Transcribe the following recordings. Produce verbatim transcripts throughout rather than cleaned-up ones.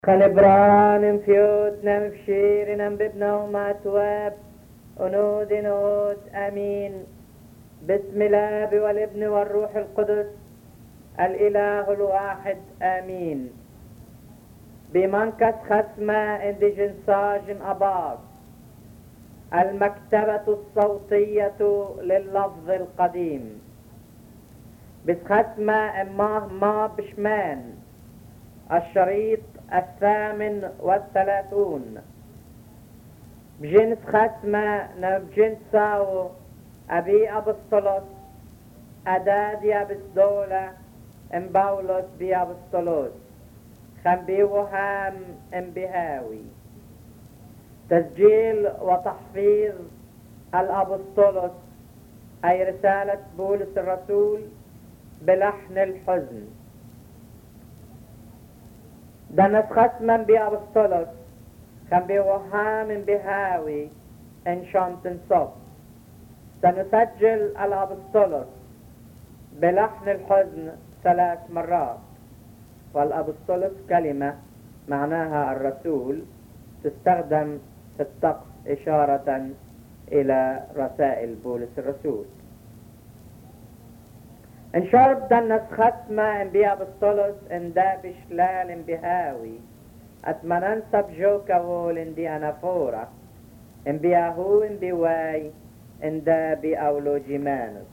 خنبران فيوت نمفشير نمببنا وما تواب أنود نود أمين بسم الآب والابن والروح القدس الإله الواحد آمين. بمنكس ختمة اندجنساج أباض المكتبة الصوتية لللفظ القديم بس ختمة اماه ما بشمان الشريط الثامن والثلاثون بجنس ختمة نبجنس ساو أبي أبسطلس أدادي أبسدولة ام باولوس بي أبسطلوس خنبي وهام ام بهاوي. تسجيل وتحفيظ الأبسطلس أي رسالة بولس الرسول بلحن الحزن. دنس ختما بأبسطلس خنبي وهام بهاوي إن شمت صب. سنسجل الأبسطلس بلحن الحزن ثلاث مرات، والأبسطلس كلمة معناها الرسول تستخدم في الطقس إشارة إلى رسائل بولس الرسول. إن شرب دنس ختمة إن بيا بسطلس إن دابش لال إن بهاوي أتمنى سبجوكا وول إن دي أنافورا إن بياهو إن بيواي إن دابي أولو جيمانوس.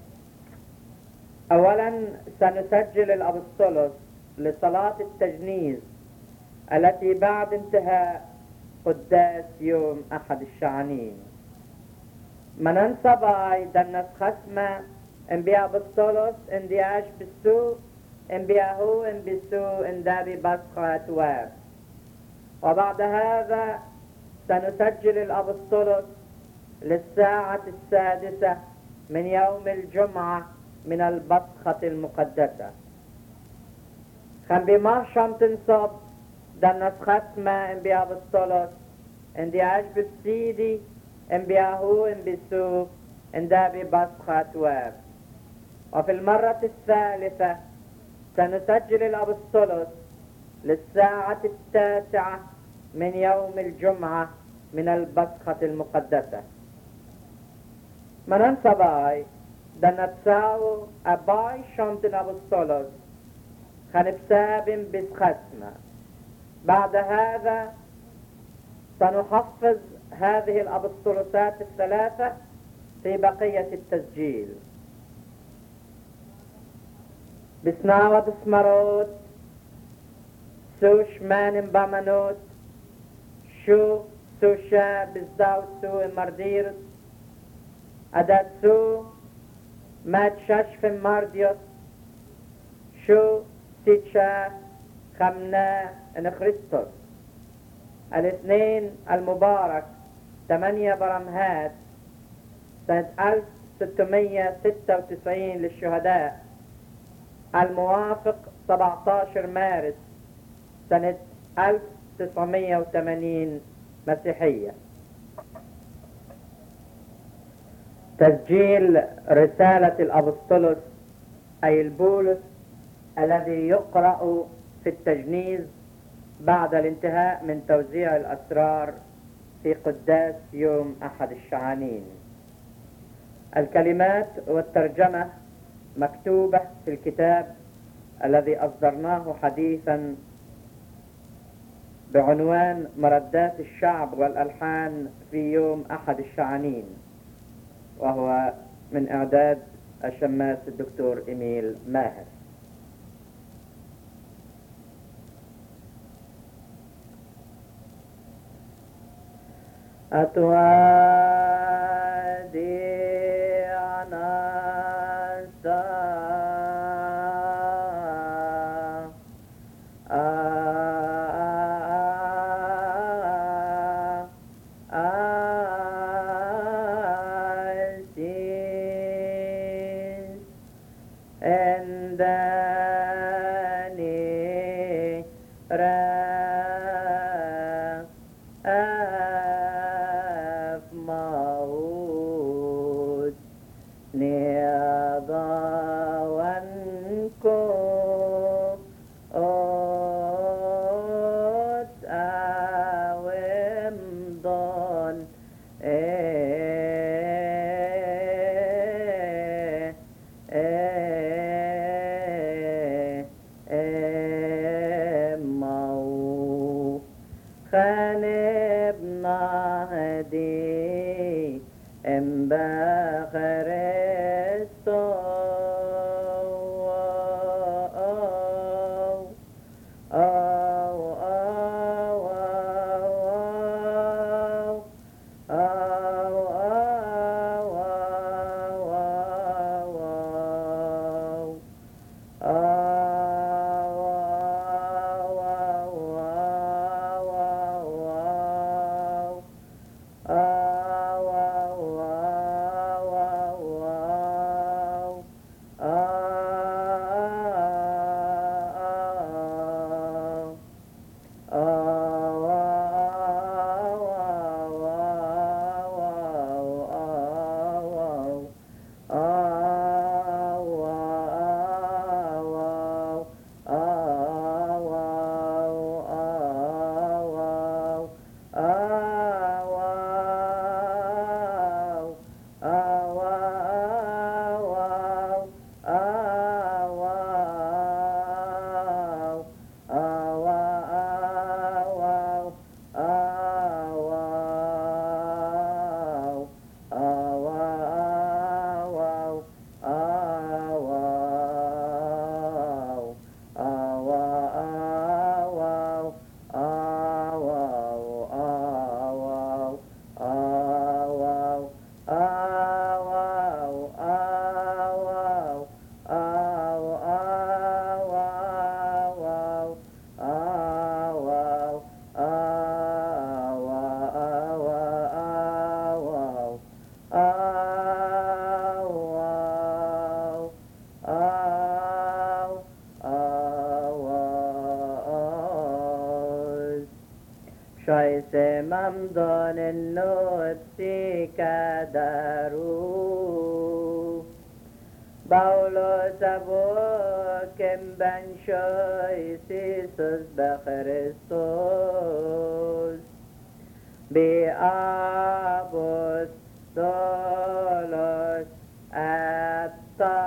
أولا سنسجل الأبسطلس لصلاة التجنيز التي بعد انتهاء قداس يوم أحد الشعانين. منن سباي دنس ختمة إن بيا بسطلس إن دي عاش بالسو إن بياهو إن بسو إن دابي بسخة واب. وبعد هذا سنسجل الأبسطلس للساعة السادسة من يوم الجمعة من البسخة المقدسة. خن بما شمتن صب دنس ختمة إن بيا بسطلس إن دي عاش بالسيدي إن بياهو إن بسو إن دابي بسخة واب. وفي المرة الثالثة سنسجل الأبسطلس للساعة التاسعة من يوم الجمعة من البسخة المقدسة. منن سباي دنتساو أباي شمتن أبسطلس خنبساب بسختمة. بعد هذا سنحفظ هذه الأبسطلسات الثلاثة في بقية التسجيل. بسناوة بسمروت سوش مان بامنوت شو سوشا بزداوت سو مرديرت أدات سو مات ششف مارديوس شو سيتشا خمنا ان خريستوس. الاثنين المبارك ثمانية برمهات سنة ألف وستمائة وستة وتسعين للشهداء، الموافق سبعة عشر مارس سنة ألف وتسعمائة وثمانين مسيحية. تسجيل رسالة الأبسطلس أي البولس الذي يقرأ في التجنيز بعد الانتهاء من توزيع الأسرار في قداس يوم أحد الشعانين. الكلمات والترجمة مكتوبة في الكتاب الذي أصدرناه حديثا بعنوان مردات الشعب والألحان في يوم أحد الشعانين، وهو من إعداد الشماس الدكتور إيميل ماهر. أتوادي أناسا ما خانب نهدي ام بخرستو شايسة ممدون النوتي كدارو باولوس أبوكم بن شايسيسوس بخريستوس بأبوس دولوس أتا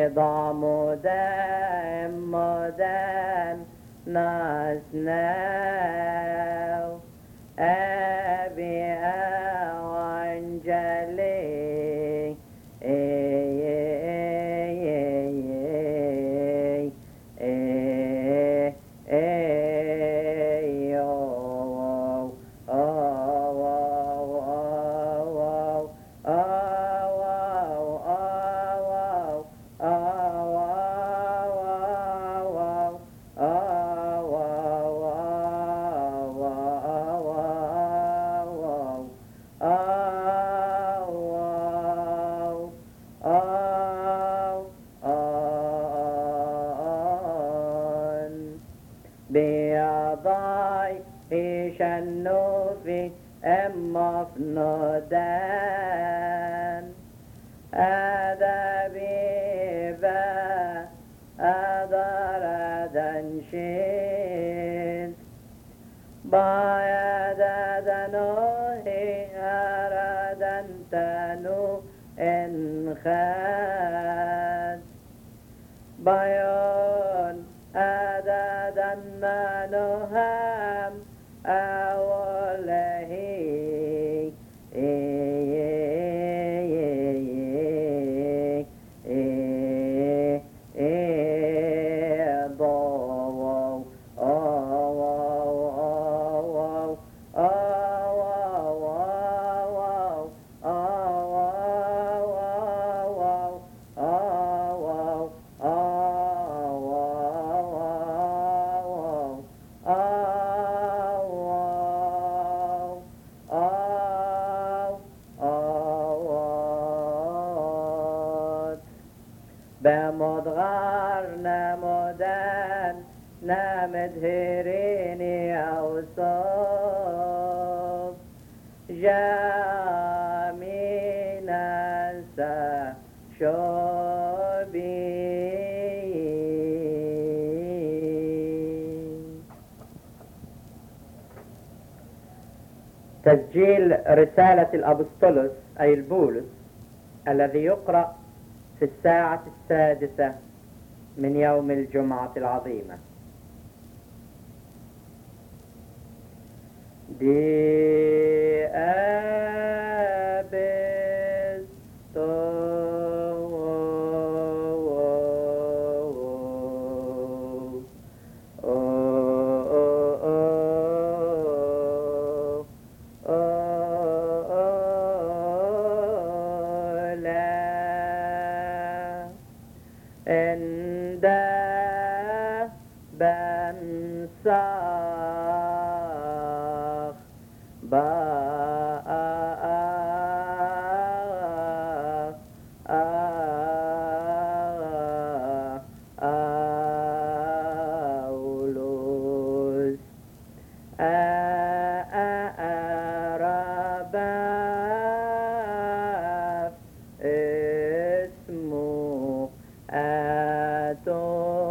ضامودان مودان ناسناو أبي أوانجلي بيضاي يشنوفي أما فنودان أدبي با أدار دنشين بايد دنوهي أردن تنو انخاد بايون أددا منهم أولهي بمضغار نمودان نمدهريني أوصاف جامينا سا شوبي. تسجيل رسالة الأبسطلس أي البولس الذي يقرأ في الساعة السادسة من يوم الجمعة العظيمة. دي بنساخ بأولوس أرباب اسمه أتو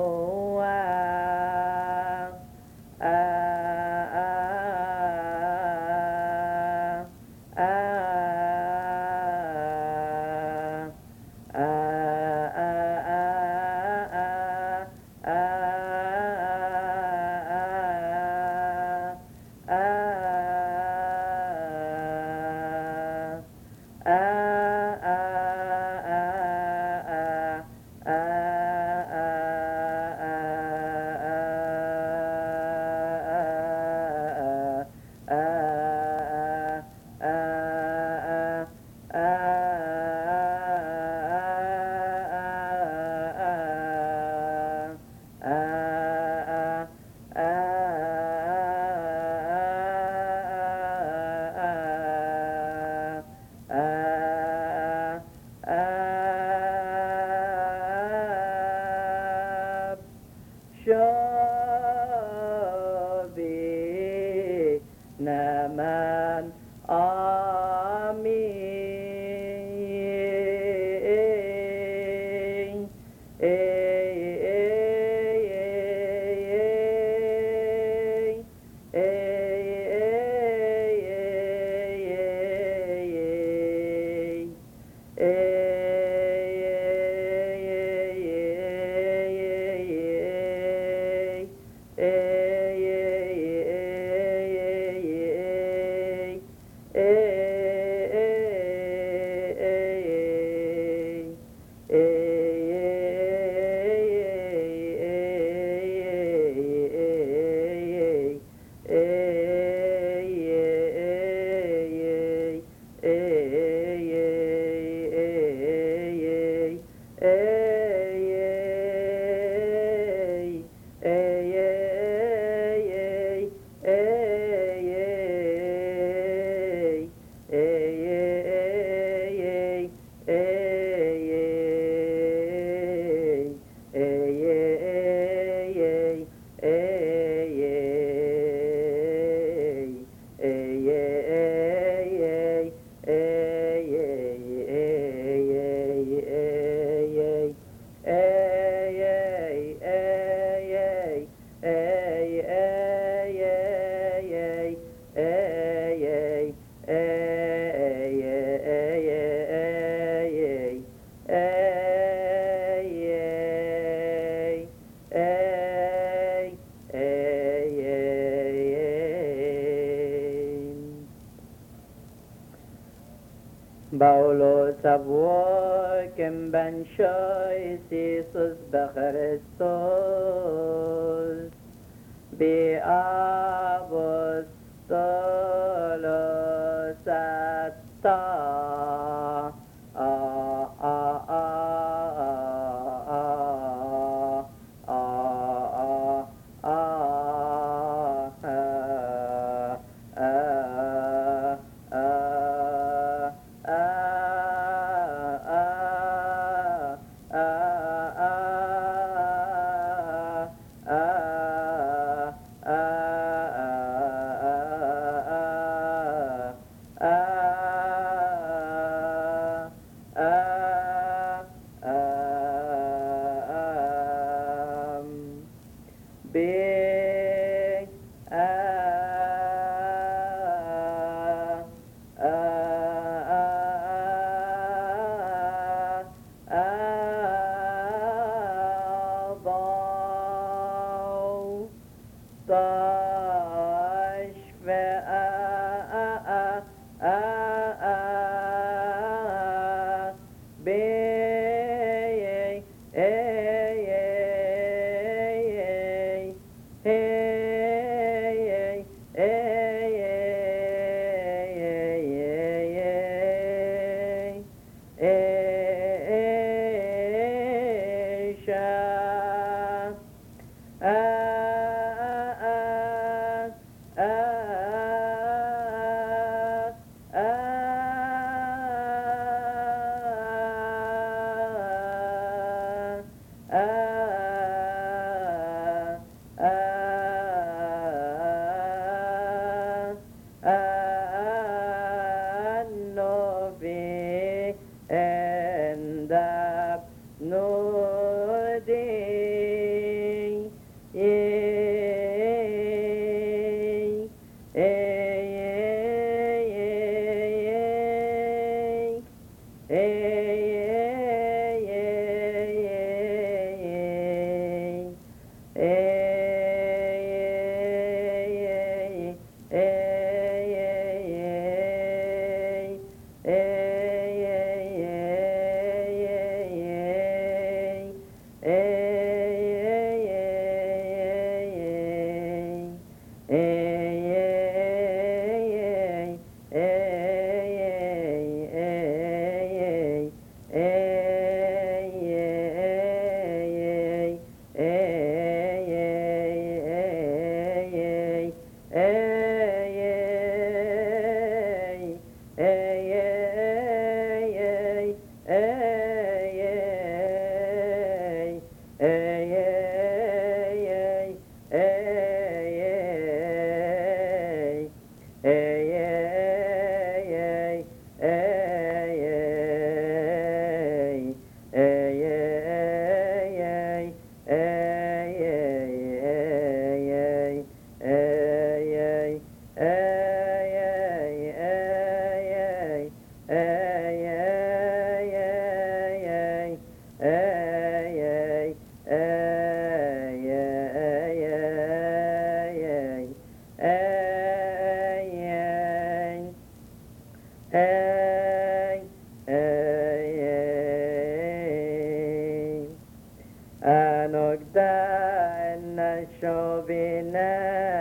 Paulus avvoken ben shois Jesus bechristos bi apostolos atta a a a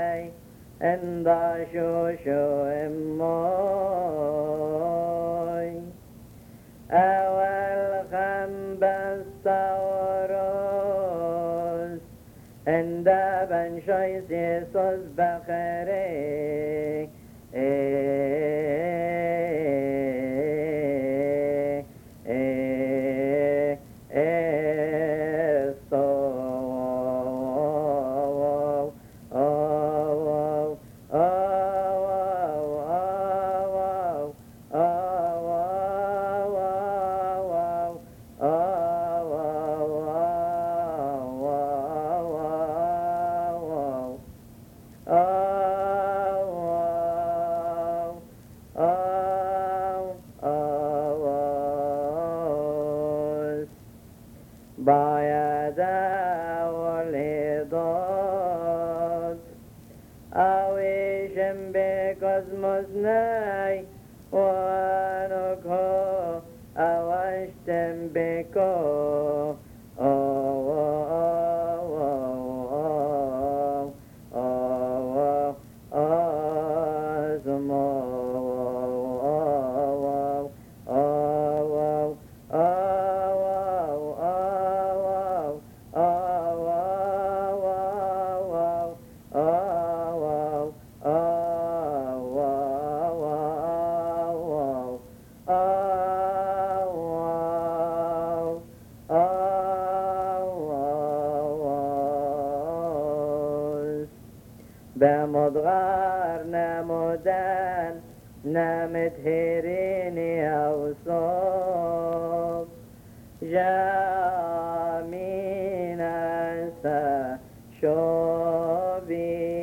Enda shosho emoy ben şoys Jesus bakere Cosmos Wanoko Awashtembeko بمضغار نمودان نامت هيريني أوصاف جامين أنسى شوبي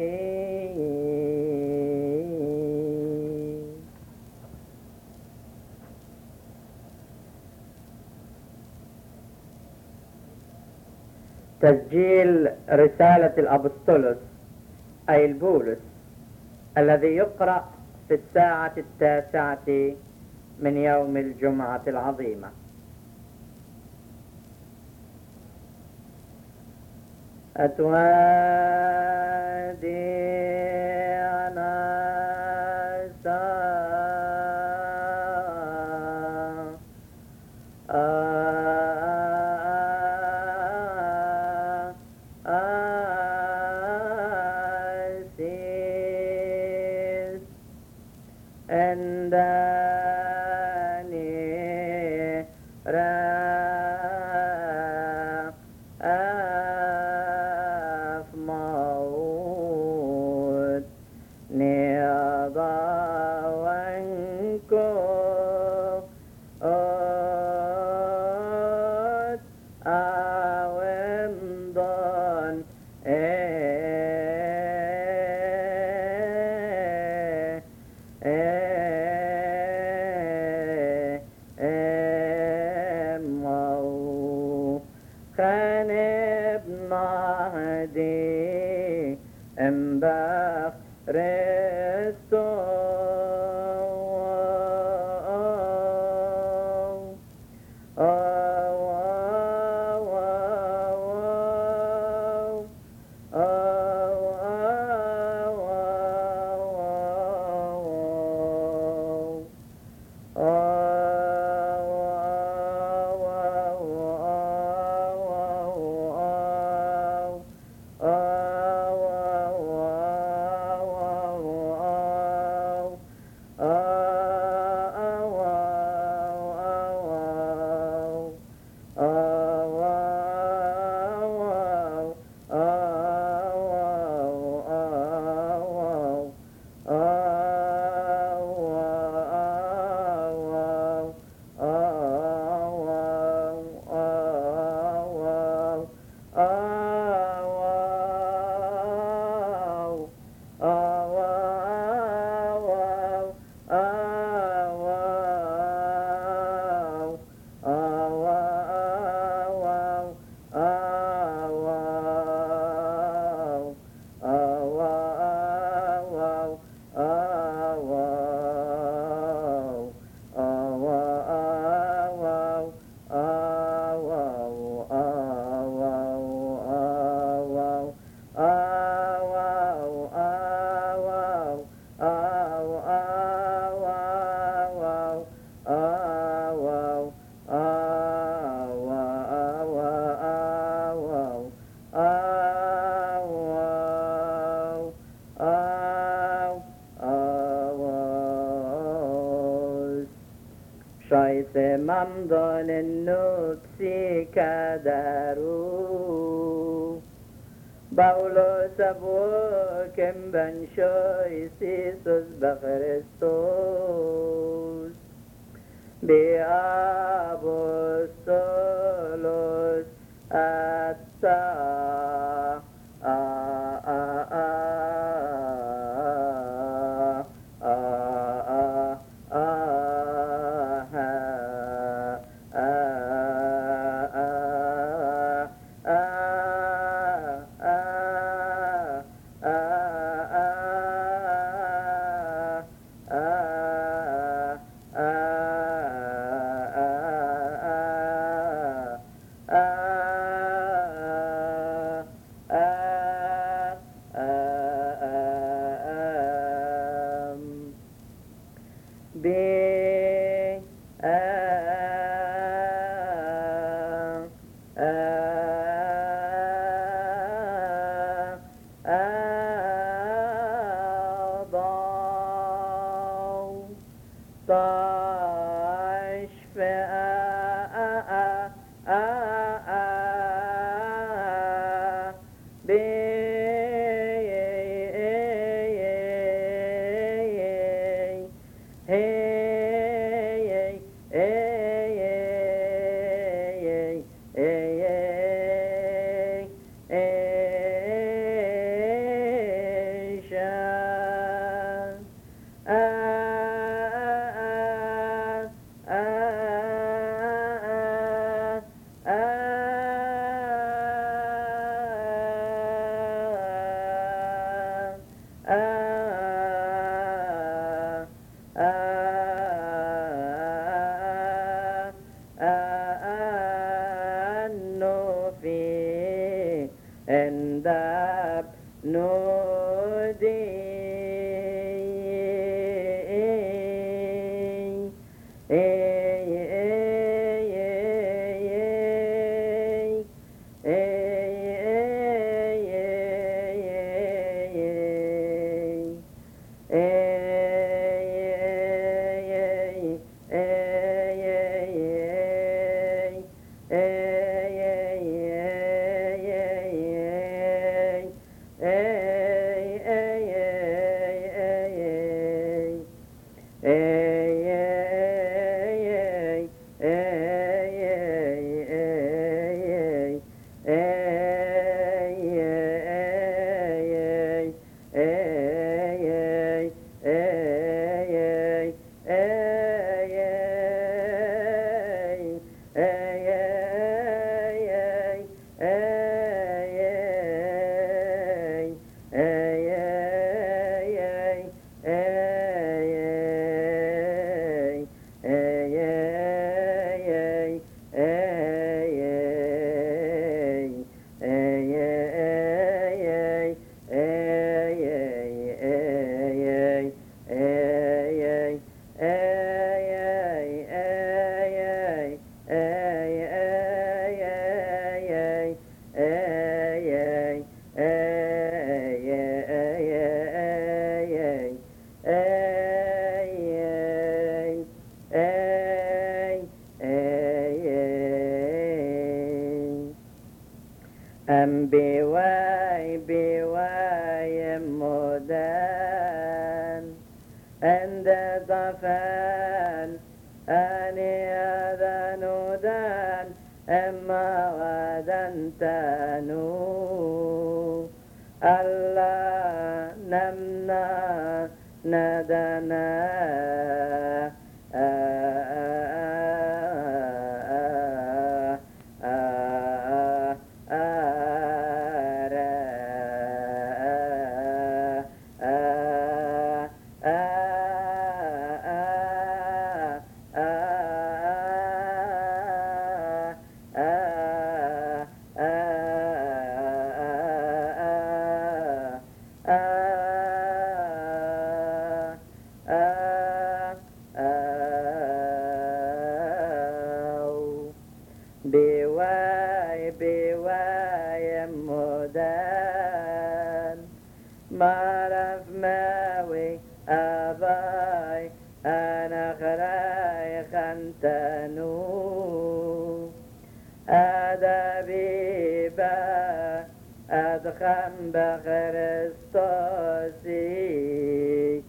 تسجيل رسالة الأبسطولوس أي البولس الذي يقرأ في الساعة التاسعة من يوم الجمعة العظيمة. أتوادي أنا se mamdon nupsi kadaru Paulos avokem ben shoy Isus b'Christos Beapostolos atsa a a a بانو أدبيبا أدخم بخرستوسي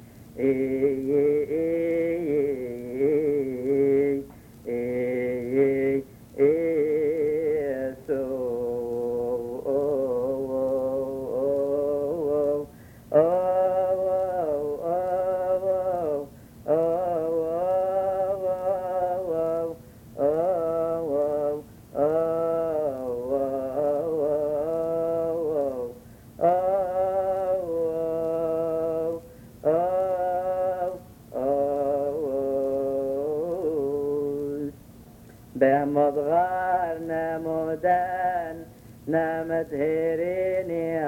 بمضغار نمودان نمتهريني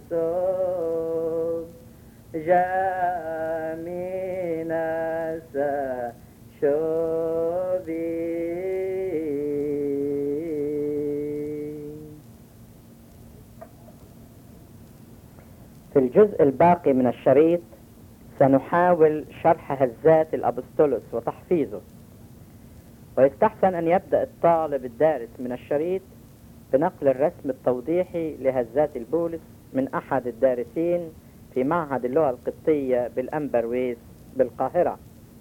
أوسوب جامينا شوبي. في الجزء الباقي من الشريط سنحاول شرح هزات الأبسطلس وتحفيظه، ويستحسن أن يبدأ الطالب الدارس من الشريط بنقل الرسم التوضيحي لهزات البولس من أحد الدارسين في معهد اللغة القبطية بالأمبرويس بالقاهرة،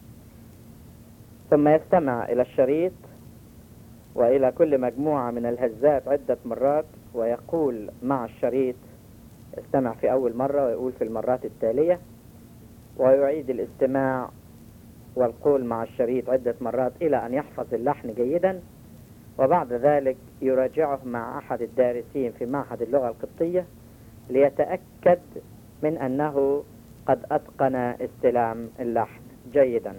ثم يستمع إلى الشريط وإلى كل مجموعة من الهزات عدة مرات ويقول مع الشريط، يستمع في أول مرة ويقول في المرات التالية، ويعيد الاستماع والقول مع الشريط عدة مرات إلى أن يحفظ اللحن جيدا، وبعد ذلك يراجعه مع أحد الدارسين في معهد اللغة القبطية ليتأكد من أنه قد أتقن استلام اللحن جيدا.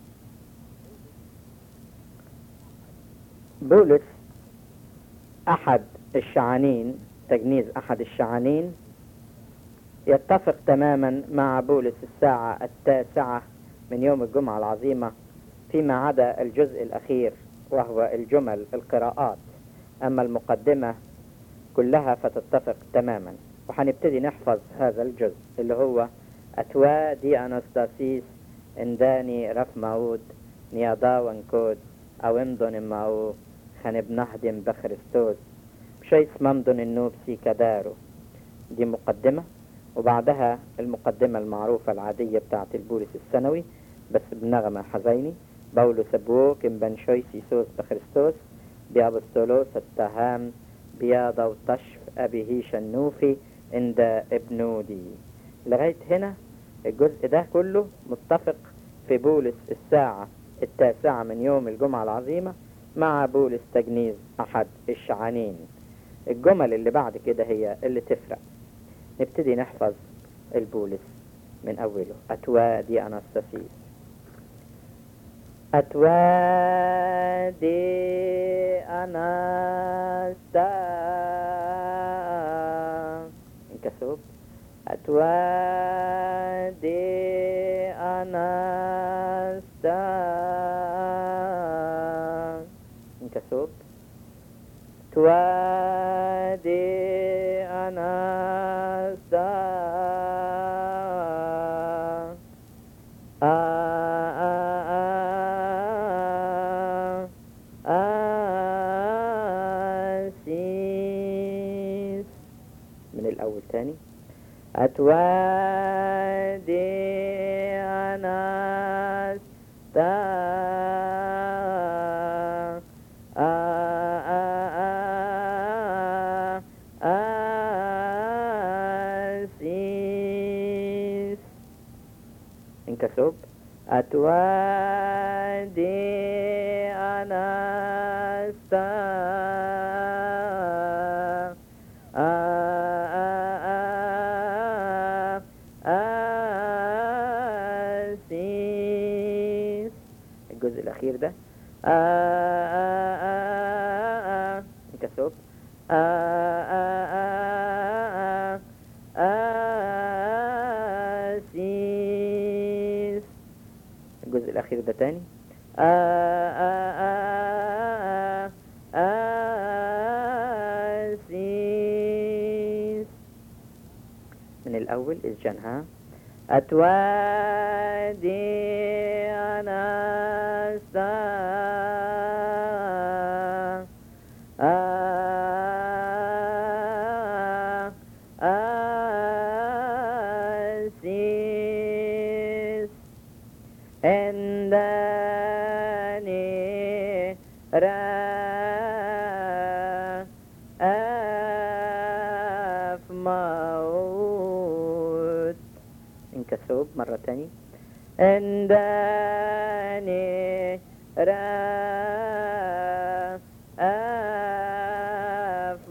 بولس أحد الشعانين، تجنيز أحد الشعانين، يتفق تماما مع بولس الساعة التاسعة من يوم الجمعة العظيمة فيما عدا الجزء الأخير وهو الجمل القراءات، أما المقدمة كلها فتتفق تماما. وحنبتدي نحفظ هذا الجزء اللي هو أتوا دي أناستاسيس انداني رف معود نيادا وانكود أو امدن معو خنبنهدم بخريستوس بشيس ممدن النوبسي كدارو. دي مقدمة، وبعدها المقدمة المعروفة العادية بتاعت البولس السنوي بس بنغمة حزيني، بولو سبوك بنشوي سيسوس بخريستوس بأبسطولوس التهام بياضة وطشف أبيه شنوفي عند ابنودي. لغاية هنا الجزء ده كله متفق في بولس الساعة التاسعة من يوم الجمعة العظيمة مع بولس تجنيز أحد الشعانين. الجمل اللي بعد كده هي اللي تفرق. نبتدي نحفظ البولس من أوله. أتوا دي أناستاسيس. أتوا دي أناستا انكسوب. أتوا دي أناستا انكسوب. أتوا دي أناستا تاني. أتوا دي أناس تا أسيس انكسب. أتوا دي أناس تا الجزء الأخير ده انكسب. أسيس الجزء الأخير ده تاني. أسيس من الأول إسجنها. أتوا دي أناستا را أف موت. انكسوب مرة تانية. انداني را أف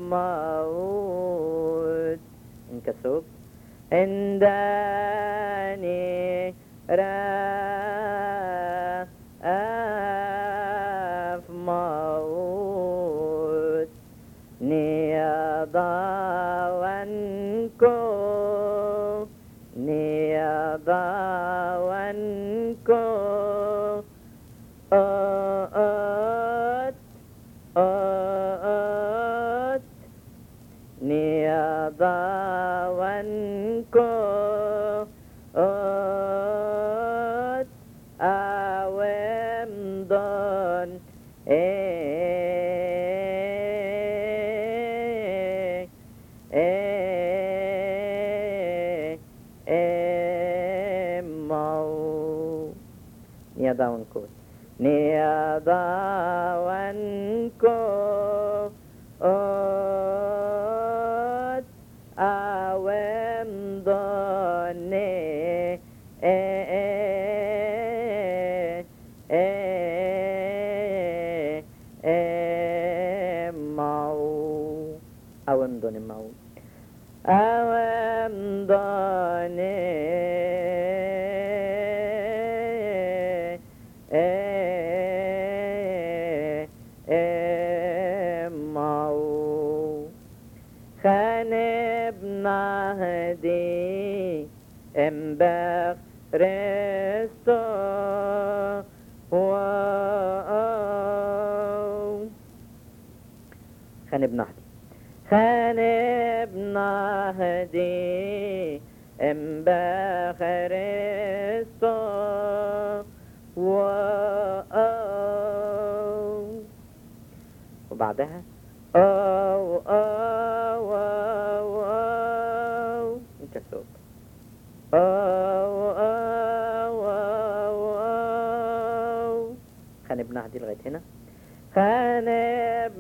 موت. انكسوب. انداني را أف موت. نيضاونكو نيضاونكو أوت أوت نيضاونكو أوت أومضن إيه إيه إيه مو نيضاونكو نيضاونكو أوت أومضن إيه إيه إيه إيه مو أومضن مو أومضن إيه إيه مو خانب نهدي امبخ رستو خانب نهدي خانب نهدي امبخ رستو وبعدها أو أو أو أو انت صوت أو أو أو أو خانب نهدي لغاية هنا خانب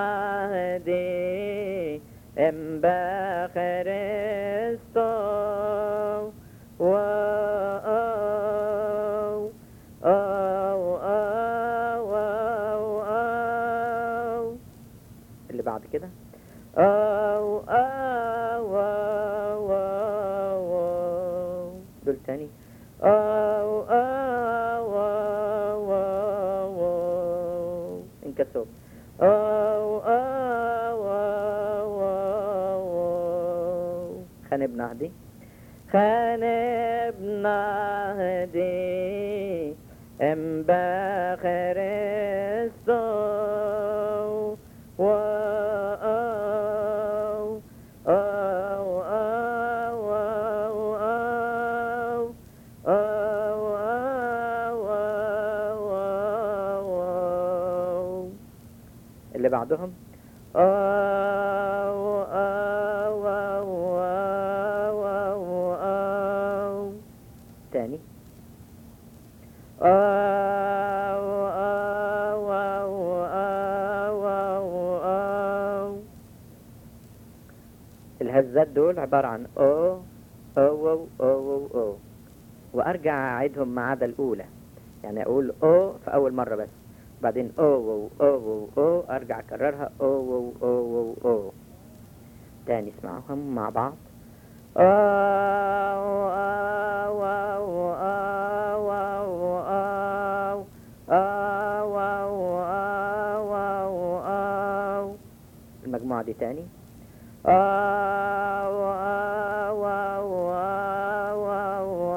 نهدي امبخ رستو اللي بعد كده أو أو أو أو دول تاني أو أو أو أو انكسب أو أو أو أو خانب نهدي خانب نهدي امبخ رستو اللي بعدهم أو أو أو أو أو أو تاني أو أو أو أو أو أو الهزات دول عبارة عن أو أو أو أو أو وأرجع أعيدهم ما عدا الأولى، يعني أقول أو في أول مرة بس، بعدين أو أو أو أو أرجع أكررها أو أو أو أو أو تاني. اسمعهم مع بعض. أو أو أو أو أو أو أو أو أو أو المجموعة دي تاني. أو أو أو أو أو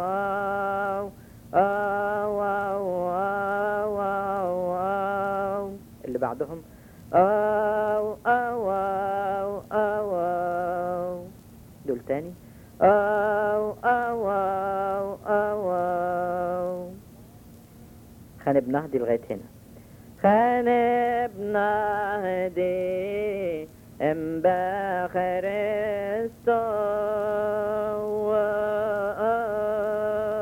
أو أو أو أو اللي بعدهم أو أو أو أو أو دول تاني. أو أو أو أو أو خانب نهدي لغاية هنا. خانب نهدي امبخ رستو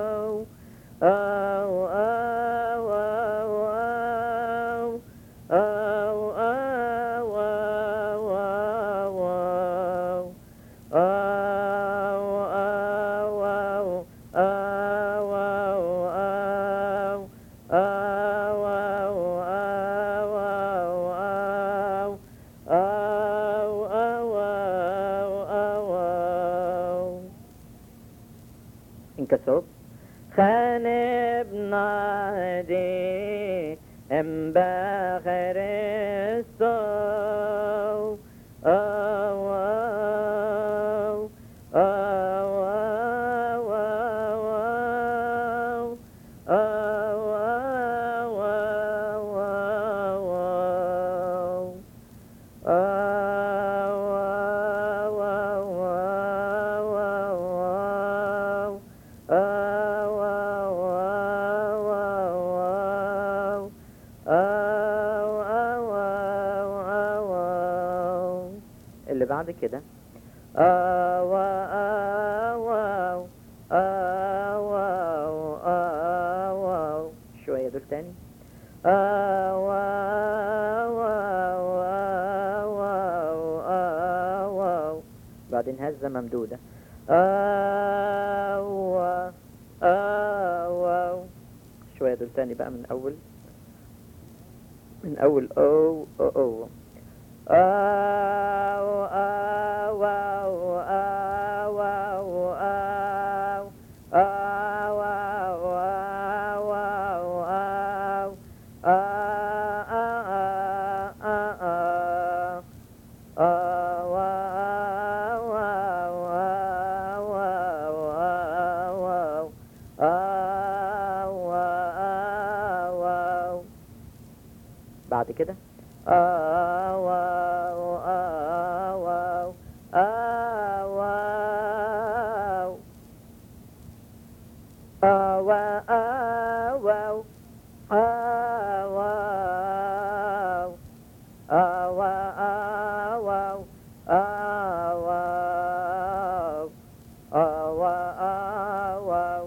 أو أو أو أو أو انكسب خان ابن عدي ام باخر الصو او او او اللي بعد كده آو آو آو آو آو آو آو شوية دول تاني آو آو آو آو آو آو بعدين هزة ممدودة آو آو آو شوية دول تاني بقى من أول من أول أو أو أو آو آو آو آو آو آو آو آو آو آو بعد كده آو آو آو آو آو آو آو آو آو آو آو آو آو آو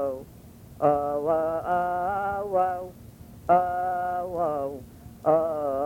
آو آو